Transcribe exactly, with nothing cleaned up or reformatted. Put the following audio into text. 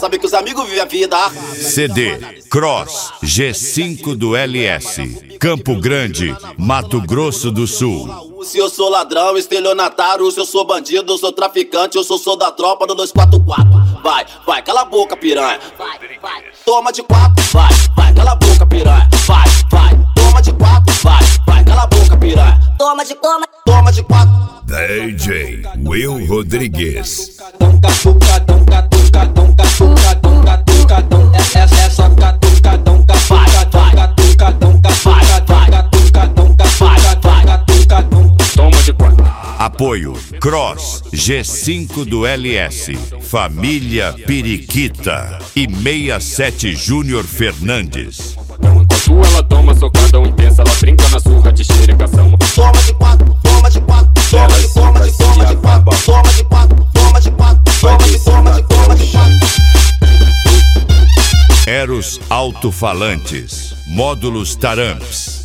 sabe que os amigos vivem a vida. C D Cross G cinco do L S, Campo Grande, Mato Grosso do Sul. Se eu sou ladrão, estelionatário, se eu sou bandido, eu sou traficante, eu sou sou da tropa do dois quatro quatro. Vai, vai, cala a boca, piranha. Vai, vai, toma de quatro. Vai, vai, cala a boca, piranha. Vai, vai, toma de quatro. Vai, vai, cala a boca, piranha. Toma de, toma, toma de quatro. D J Will Rodrigues. Apoio Cross G cinco do L S, Família Periquita e sessenta e sete Júnior Fernandes. Enquanto ela toma socadão intensa, ela brinca na surra de xeregação. Toma de quatro, toma de quatro, toma de, toma de, toma de quatro, toma de quatro, toma de quatro, toma de, toma de, toma de quatro. Eros Alto-Falantes, Módulos Taramps.